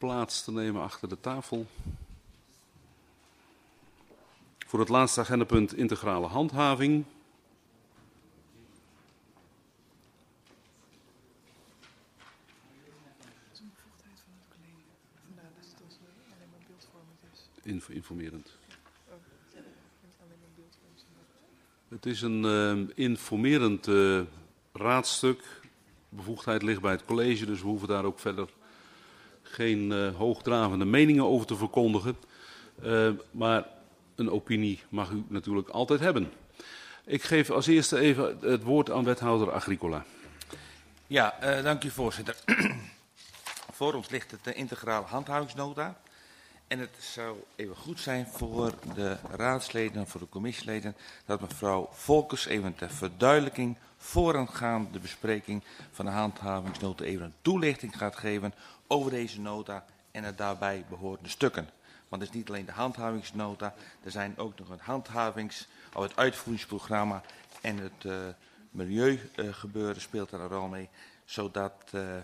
plaats te nemen achter de tafel. Voor het laatste agendapunt integrale handhaving. Informerend. Het is een informerend raadstuk. Bevoegdheid ligt bij het college, dus we hoeven daar ook verder geen hoogdravende meningen over te verkondigen. Maar een opinie mag u natuurlijk altijd hebben. Ik geef als eerste even het woord aan wethouder Agricola. Ja, dank u voorzitter. Voor ons ligt het integrale handhavingsnota. En het zou even goed zijn voor de raadsleden, voor de commissieleden, dat mevrouw Volkers even ter verduidelijking voorafgaand de bespreking van de handhavingsnota even een toelichting gaat geven over deze nota en het daarbij behorende stukken. Want het is niet alleen de handhavingsnota, er zijn ook nog het uitvoeringsprogramma en het milieugebeuren speelt daar een rol mee, zodat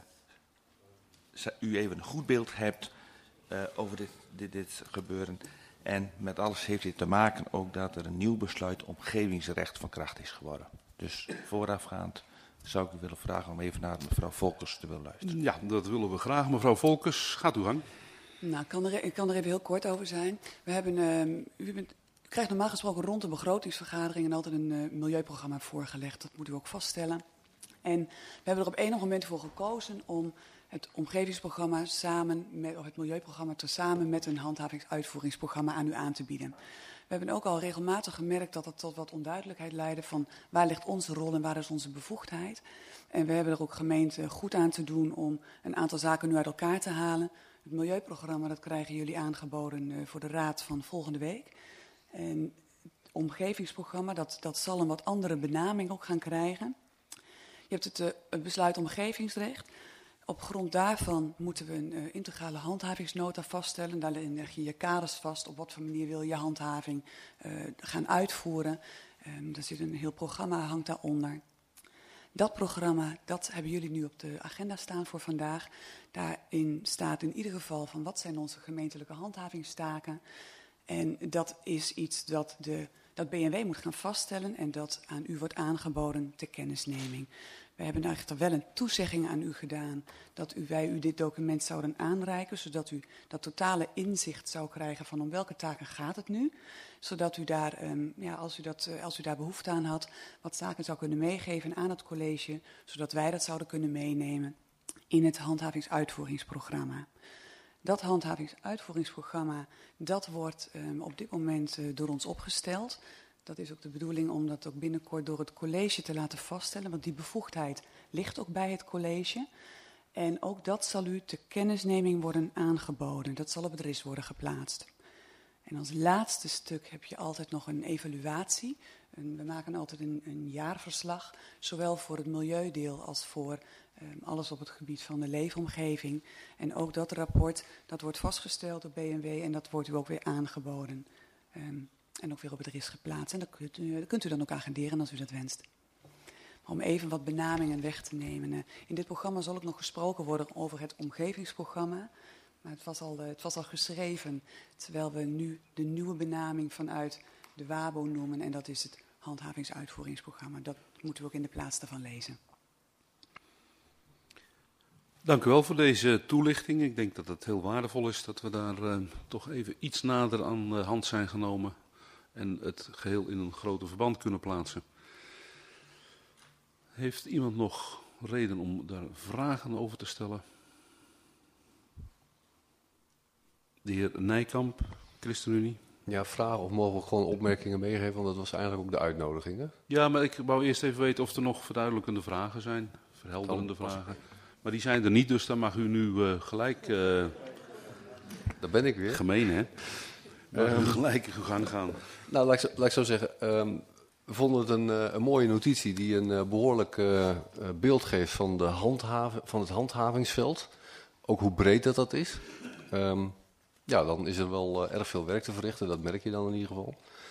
u even een goed beeld hebt over dit gebeuren. En met alles heeft dit te maken ook dat er een nieuw besluit omgevingsrecht van kracht is geworden. Dus voorafgaand zou ik u willen vragen om even naar mevrouw Volkers te willen luisteren. Ja, dat willen we graag. Mevrouw Volkers, gaat uw gang. Nou, ik kan er even heel kort over zijn. We hebben, u krijgt normaal gesproken rond de begrotingsvergadering altijd een milieuprogramma voorgelegd. Dat moet u ook vaststellen. En we hebben er op enig moment voor gekozen om het omgevingsprogramma het milieuprogramma tezamen met een handhavingsuitvoeringsprogramma aan u aan te bieden. We hebben ook al regelmatig gemerkt dat het tot wat onduidelijkheid leidde van waar ligt onze rol en waar is onze bevoegdheid. En we hebben er ook gemeend goed aan te doen om een aantal zaken nu uit elkaar te halen. Het milieuprogramma dat krijgen jullie aangeboden voor de raad van volgende week. En het omgevingsprogramma dat zal een wat andere benaming ook gaan krijgen. Je hebt het besluit omgevingsrecht. Op grond daarvan moeten we een integrale handhavingsnota vaststellen. Daar leggen je kaders vast op wat voor manier wil je handhaving gaan uitvoeren. Er zit een heel programma, hangt daaronder. Dat programma, dat hebben jullie nu op de agenda staan voor vandaag. Daarin staat in ieder geval van wat zijn onze gemeentelijke handhavingstaken. En dat is iets dat BNW moet gaan vaststellen en dat aan u wordt aangeboden ter kennisneming. We hebben echter wel een toezegging aan u gedaan dat wij u dit document zouden aanreiken, zodat u dat totale inzicht zou krijgen van om welke taken gaat het nu. Zodat u daar, als u daar behoefte aan had, wat zaken zou kunnen meegeven aan het college, zodat wij dat zouden kunnen meenemen in het handhavingsuitvoeringsprogramma. Dat handhavingsuitvoeringsprogramma, dat wordt op dit moment door ons opgesteld. Dat is ook de bedoeling om dat ook binnenkort door het college te laten vaststellen, want die bevoegdheid ligt ook bij het college. En ook dat zal u ter kennisneming worden aangeboden. Dat zal op het RIS worden geplaatst. En als laatste stuk heb je altijd nog een evaluatie. We maken altijd een jaarverslag, zowel voor het milieudeel als voor alles op het gebied van de leefomgeving. En ook dat rapport, dat wordt vastgesteld door BNW en dat wordt u ook weer aangeboden. En ook weer op het RIS geplaatst. En dat kunt u dan ook agenderen als u dat wenst. Maar om even wat benamingen weg te nemen. In dit programma zal ook nog gesproken worden over het omgevingsprogramma. Maar het was al geschreven, terwijl we nu de nieuwe benaming vanuit de WABO noemen. En dat is het handhavingsuitvoeringsprogramma. Dat moeten we ook in de plaats daarvan lezen. Dank u wel voor deze toelichting. Ik denk dat het heel waardevol is dat we daar toch even iets nader aan de hand zijn genomen. En het geheel in een groter verband kunnen plaatsen. Heeft iemand nog reden om daar vragen over te stellen? De heer Nijkamp, ChristenUnie. Ja, vragen of mogen we gewoon opmerkingen meegeven, want dat was eigenlijk ook de uitnodiging, hè? Ja, maar ik wou eerst even weten of er nog verduidelijkende vragen zijn, verhelderende vragen. Maar die zijn er niet, dus dan mag u nu gelijk... Daar ben ik weer. Gemeen, hè? Gelijk uw gang gaan. Nou, laat ik zo zeggen. We vonden het een mooie notitie die een behoorlijk beeld geeft van, van het handhavingsveld. Ook hoe breed dat is. Ja, dan is er wel erg veel werk te verrichten. Dat merk je dan in ieder geval.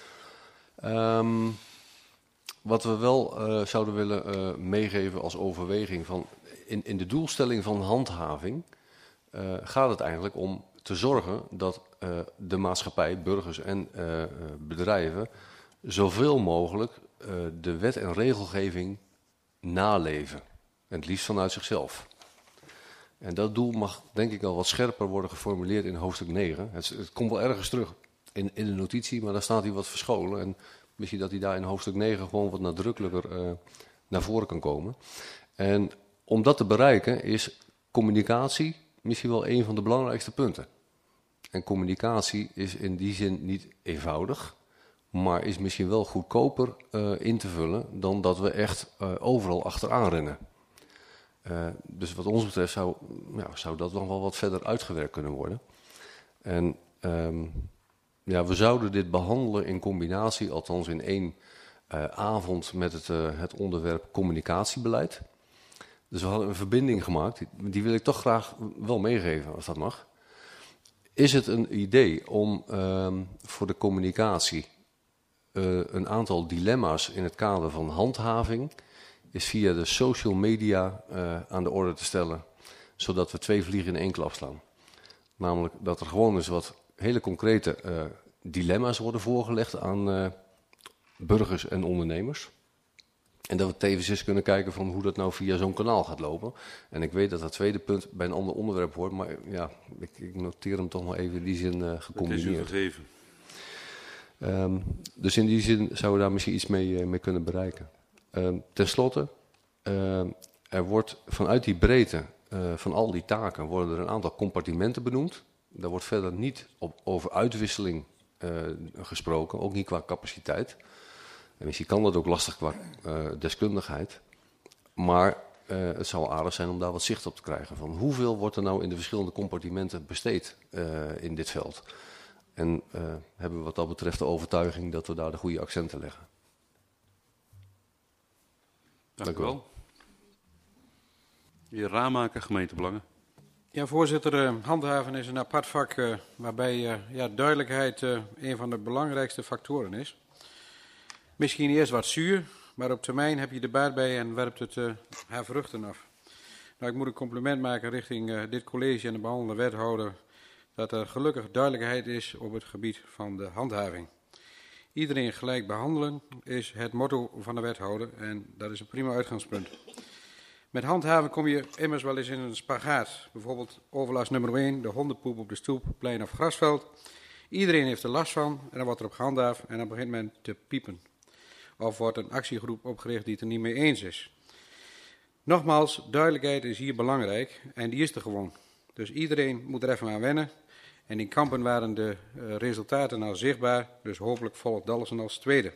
Wat we wel zouden willen meegeven als overweging van in de doelstelling van handhaving gaat het eigenlijk om te zorgen dat de maatschappij, burgers en bedrijven zoveel mogelijk de wet en regelgeving naleven. En het liefst vanuit zichzelf. En dat doel mag denk ik al wat scherper worden geformuleerd in hoofdstuk 9. Het komt wel ergens terug in de notitie, maar daar staat hij wat verscholen. En misschien dat hij daar in hoofdstuk 9 gewoon wat nadrukkelijker naar voren kan komen. En om dat te bereiken is communicatie misschien wel een van de belangrijkste punten. En communicatie is in die zin niet eenvoudig, maar is misschien wel goedkoper in te vullen dan dat we echt overal achteraan rennen. Dus wat ons betreft zou dat nog wel wat verder uitgewerkt kunnen worden. En we zouden dit behandelen in combinatie, althans in één avond met het onderwerp communicatiebeleid. Dus we hadden een verbinding gemaakt, die wil ik toch graag wel meegeven als dat mag. Is het een idee om voor de communicatie een aantal dilemma's in het kader van handhaving is via de social media aan de orde te stellen, zodat we 2 vliegen in 1 klap slaan. Namelijk dat er gewoon eens wat hele concrete dilemma's worden voorgelegd aan burgers en ondernemers. En dat we tevens eens kunnen kijken van hoe dat nou via zo'n kanaal gaat lopen. En ik weet dat dat tweede punt bij een ander onderwerp hoort, maar ja, ik noteer hem toch maar even in die zin gecombineerd. Het is u gegeven. Dus in die zin zouden we daar misschien iets mee kunnen bereiken. Ten slotte, er wordt vanuit die breedte van al die taken worden er een aantal compartimenten benoemd. Daar wordt verder niet over uitwisseling gesproken, ook niet qua capaciteit. En misschien kan dat ook lastig qua deskundigheid. Maar het zou aardig zijn om daar wat zicht op te krijgen. Van hoeveel wordt er nou in de verschillende compartimenten besteed in dit veld? En hebben we wat dat betreft de overtuiging dat we daar de goede accenten leggen. Dank u wel. De heer Ramaker, gemeentebelangen. Ja, voorzitter, handhaven is een apart vak waarbij duidelijkheid een van de belangrijkste factoren is. Misschien eerst wat zuur, maar op termijn heb je de baat bij en werpt het haar vruchten af. Nou, ik moet een compliment maken richting dit college en de behandelende wethouder dat er gelukkig duidelijkheid is op het gebied van de handhaving. Iedereen gelijk behandelen is het motto van de wethouder en dat is een prima uitgangspunt. Met handhaven kom je immers wel eens in een spagaat. Bijvoorbeeld overlast nummer 1, de hondenpoep op de stoep, plein of grasveld. Iedereen heeft er last van en dan wordt er op gehandhaafd en dan begint men te piepen. Of wordt een actiegroep opgericht die het er niet mee eens is. Nogmaals, duidelijkheid is hier belangrijk en die is er gewoon. Dus iedereen moet er even aan wennen. En in Kampen waren de resultaten al zichtbaar, dus hopelijk volgt Dalfsen als tweede.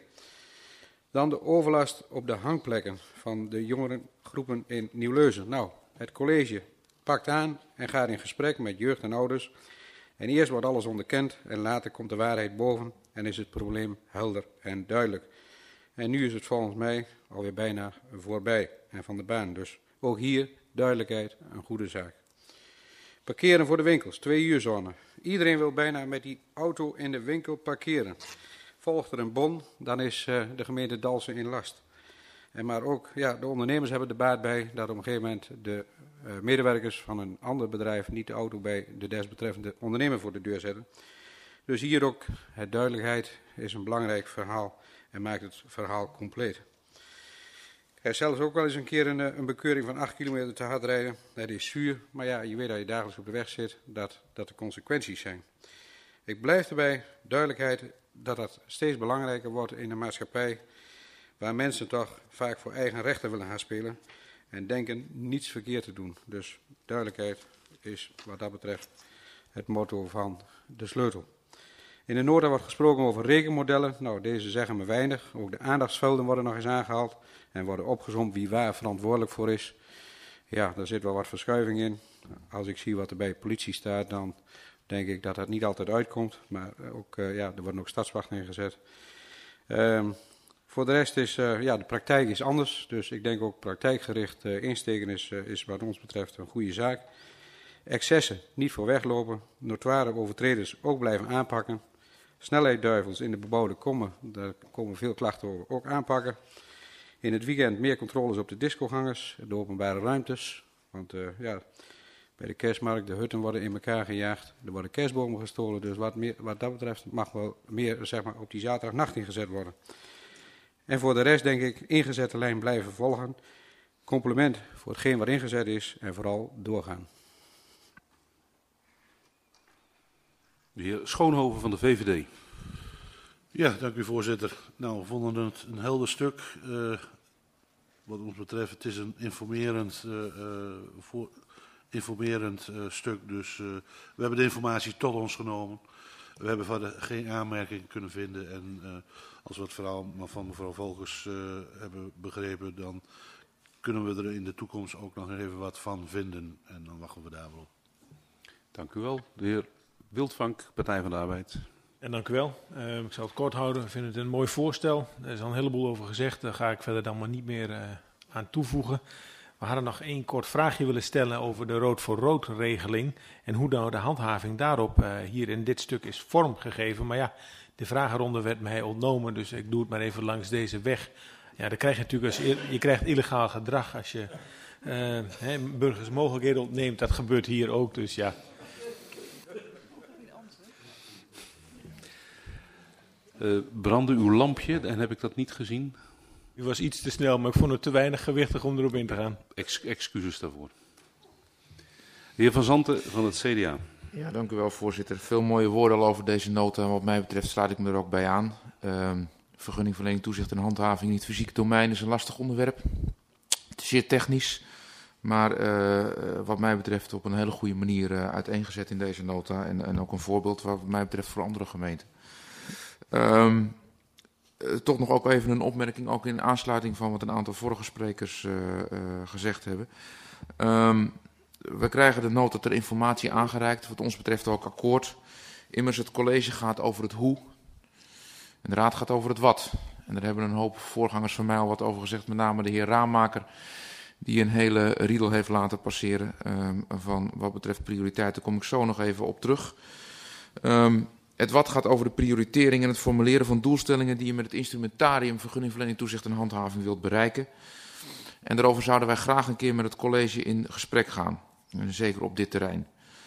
Dan de overlast op de hangplekken van de jongerengroepen in Nieuw-Leuzen. Nou, het college pakt aan en gaat in gesprek met jeugd en ouders. En eerst wordt alles onderkend en later komt de waarheid boven en is het probleem helder en duidelijk. En nu is het volgens mij alweer bijna voorbij en van de baan. Dus ook hier duidelijkheid, een goede zaak. Parkeren voor de winkels, 2 uurzone. Iedereen wil bijna met die auto in de winkel parkeren. Volgt er een bon, dan is de gemeente Dalfsen in last. Maar ook de ondernemers hebben er baat bij dat op een gegeven moment de medewerkers van een ander bedrijf niet de auto bij de desbetreffende ondernemer voor de deur zetten. Dus hier ook, het duidelijkheid is een belangrijk verhaal en maakt het verhaal compleet. Er is zelfs ook wel eens een keer een bekeuring van 8 kilometer te hard rijden. Dat is zuur, maar ja, je weet dat je dagelijks op de weg zit, dat de consequenties zijn. Ik blijf erbij, duidelijkheid, dat steeds belangrijker wordt in de maatschappij, waar mensen toch vaak voor eigen rechten willen gaan spelen en denken niets verkeerd te doen. Dus duidelijkheid is wat dat betreft het motto van de sleutel. In de Noorden wordt gesproken over rekenmodellen. Nou, deze zeggen me weinig. Ook de aandachtsvelden worden nog eens aangehaald en worden opgezomd wie waar verantwoordelijk voor is. Ja, daar zit wel wat verschuiving in. Als ik zie wat er bij de politie staat, dan denk ik dat dat niet altijd uitkomt. Maar ook, er worden ook stadswachten ingezet. Voor de rest is de praktijk is anders. Dus ik denk ook praktijkgericht insteken is wat ons betreft een goede zaak. Excessen niet voor weglopen. Notoire overtreders ook blijven aanpakken. Snelheidsduivels in de bebouwde kommen, daar komen veel klachten over, ook aanpakken. In het weekend meer controles op de discogangers, de openbare ruimtes. Want bij de kerstmarkt. De hutten worden in elkaar gejaagd. Er worden kerstbomen gestolen. Dus wat dat betreft mag wel meer zeg maar, op die zaterdagnacht ingezet worden. En voor de rest denk ik ingezette lijn blijven volgen. Compliment voor hetgeen wat ingezet is en vooral doorgaan. De heer Schoonhoven van de VVD. Ja, dank u voorzitter. Nou, we vonden het een helder stuk. Wat ons betreft, het is een informerend stuk. Dus we hebben de informatie tot ons genomen. We hebben verder geen aanmerking kunnen vinden. En als we het verhaal van mevrouw Volkers hebben begrepen, dan kunnen we er in de toekomst ook nog even wat van vinden. En dan wachten we daar wel op. Dank u wel. De heer Wildvank, Partij van de Arbeid. En dank u wel. Ik zal het kort houden. Ik vind het een mooi voorstel. Er is al een heleboel over gezegd. Daar ga ik verder dan maar niet meer aan toevoegen. We hadden nog één kort vraagje willen stellen over de rood voor rood regeling. En hoe nou de handhaving daarop hier in dit stuk is vormgegeven. Maar ja, de vragenronde werd mij ontnomen. Dus ik doe het maar even langs deze weg. Ja, dan krijg je natuurlijk je krijgt illegaal gedrag als je burgers mogelijkheden ontneemt. Dat gebeurt hier ook. Dus ja. Brandde uw lampje en heb ik dat niet gezien? U was iets te snel, maar ik vond het te weinig gewichtig om erop in te gaan. Excuses daarvoor. De heer Van Zanten van het CDA. Ja, dank u wel, voorzitter. Veel mooie woorden al over deze nota. Wat mij betreft sluit ik me er ook bij aan. Vergunningverlening, toezicht en handhaving in het fysieke domein is een lastig onderwerp. Het is zeer technisch, maar wat mij betreft op een hele goede manier uiteengezet in deze nota. En ook een voorbeeld wat mij betreft voor andere gemeenten. Toch nog ook even een opmerking, ook in aansluiting van wat een aantal vorige sprekers gezegd hebben. We krijgen de nota ter informatie aangereikt, wat ons betreft ook akkoord. Immers het college gaat over het hoe en de raad gaat over het wat. En daar hebben een hoop voorgangers van mij al wat over gezegd, met name de heer Raammaker, die een hele riedel heeft laten passeren van wat betreft prioriteiten. Daar kom ik zo nog even op terug. Het wat gaat over de prioritering en het formuleren van doelstellingen die je met het instrumentarium vergunningverlening, toezicht en handhaving wilt bereiken. En daarover zouden wij graag een keer met het college in gesprek gaan. En zeker op dit terrein.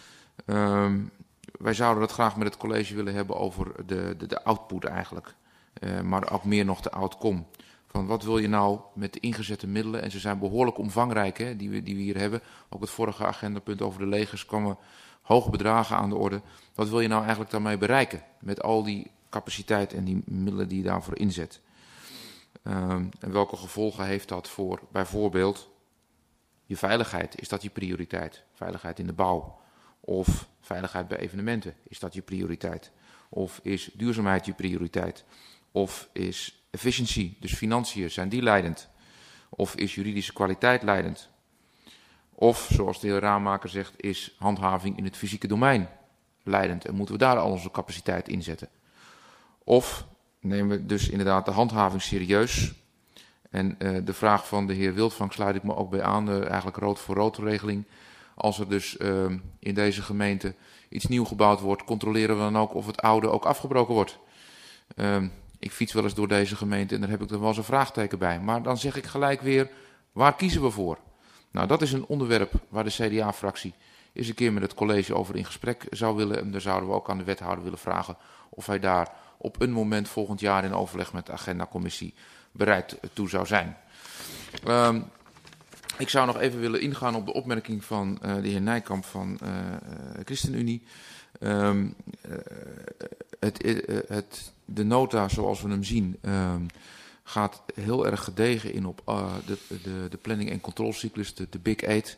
Wij zouden dat graag met het college willen hebben over de output eigenlijk. Maar ook meer nog de outcome. Van wat wil je nou met de ingezette middelen? En ze zijn behoorlijk omvangrijk, hè, die we hier hebben. Ook het vorige agendapunt over de legers kwamen hoge bedragen aan de orde. Wat wil je nou eigenlijk daarmee bereiken? Met al die capaciteit en die middelen die je daarvoor inzet. En welke gevolgen heeft dat voor bijvoorbeeld je veiligheid? Is dat je prioriteit? Veiligheid in de bouw? Of veiligheid bij evenementen? Is dat je prioriteit? Of is duurzaamheid je prioriteit? Of is efficiëntie, dus financiën, zijn die leidend? Of is juridische kwaliteit leidend? Of, zoals de heer Raammaker zegt, is handhaving in het fysieke domein leidend en moeten we daar al onze capaciteit inzetten? Of nemen we dus inderdaad de handhaving serieus? En de vraag van de heer Wildvank sluit ik me ook bij aan, eigenlijk rood voor rood regeling. Als er dus in deze gemeente iets nieuw gebouwd wordt, controleren we dan ook of het oude ook afgebroken wordt. Ik fiets wel eens door deze gemeente en daar heb ik er wel eens een vraagteken bij. Maar dan zeg ik gelijk weer, waar kiezen we voor? Nou, dat is een onderwerp waar de CDA-fractie eens een keer met het college over in gesprek zou willen. En daar zouden we ook aan de wethouder willen vragen of hij daar op een moment volgend jaar in overleg met de agendacommissie bereid toe zou zijn. Ik zou nog even willen ingaan op de opmerking van de heer Nijkamp van ChristenUnie. De nota zoals we hem zien gaat heel erg gedegen in op de planning- en controlecyclus, de Big 8.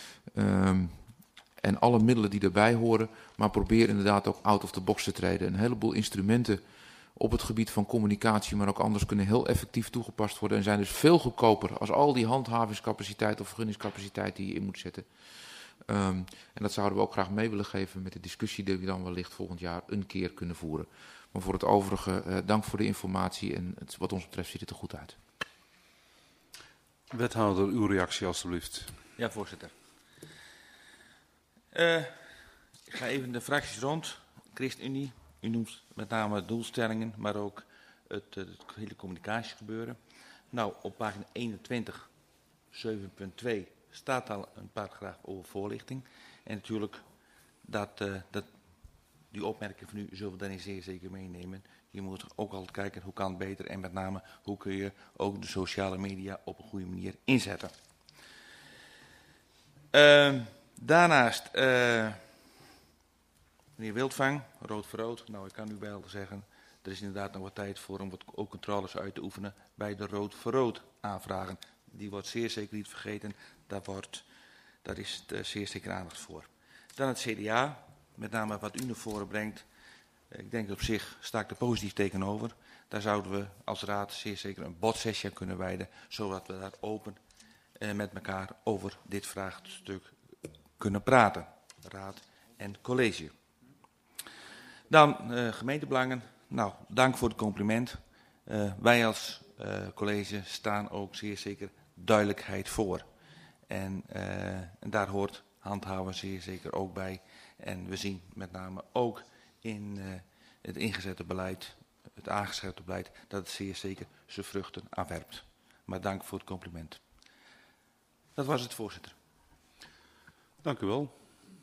En alle middelen die daarbij horen, maar probeer inderdaad ook out of the box te treden. Een heleboel instrumenten op het gebied van communicatie, maar ook anders kunnen heel effectief toegepast worden en zijn dus veel goedkoper als al die handhavingscapaciteit of vergunningscapaciteit die je in moet zetten. En dat zouden we ook graag mee willen geven met de discussie die we dan wellicht volgend jaar een keer kunnen voeren. Maar voor het overige, dank voor de informatie en wat ons betreft ziet het er goed uit. Wethouder, uw reactie alstublieft. Ja, voorzitter. Ik ga even de fracties rond. ChristenUnie, u noemt met name doelstellingen, maar ook het hele communicatiegebeuren. Nou, op pagina 21, 7.2 staat al een paragraaf over voorlichting. En natuurlijk, die opmerking van u zullen we daarin zeer zeker meenemen. Je moet ook altijd kijken hoe kan het beter en met name hoe kun je ook de sociale media op een goede manier inzetten. Daarnaast, meneer Wildvang, Rood voor Rood. Nou, ik kan u wel zeggen, er is inderdaad nog wat tijd voor om wat ook controles uit te oefenen bij de Rood voor Rood aanvragen. Die wordt zeer zeker niet vergeten, daar is zeer zeker aandacht voor. Dan het CDA, met name wat u naar voren brengt. Ik denk op zich sta ik er positief tegenover. Daar zouden we als raad zeer zeker een bodsessie aan kunnen wijden, zodat we daar open met elkaar over dit vraagstuk kunnen praten. Raad en college. Dan gemeentebelangen. Nou, dank voor het compliment. Wij als college staan ook zeer zeker duidelijkheid voor. En daar hoort handhaven zeer zeker ook bij. En we zien met name ook in het ingezette beleid, het aangescherpte beleid, dat het zeer zeker zijn vruchten afwerpt. Maar dank voor het compliment. Dat was het, voorzitter. Dank u wel.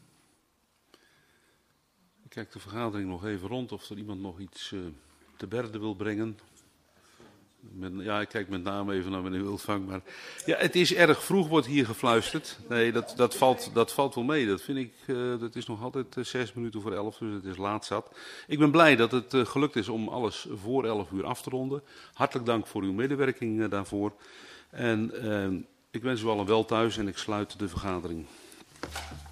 Ik kijk de vergadering nog even rond of er iemand nog iets te berde wil brengen. Ja, ik kijk met name even naar meneer Wildvang. Maar ja, het is erg vroeg, wordt hier gefluisterd. Nee, dat valt wel mee. Dat vind ik, dat is nog altijd 6 minuten voor 11, dus het is laat zat. Ik ben blij dat het gelukt is om alles voor 11 uur af te ronden. Hartelijk dank voor uw medewerking daarvoor. En ik wens u allen wel thuis en ik sluit de vergadering.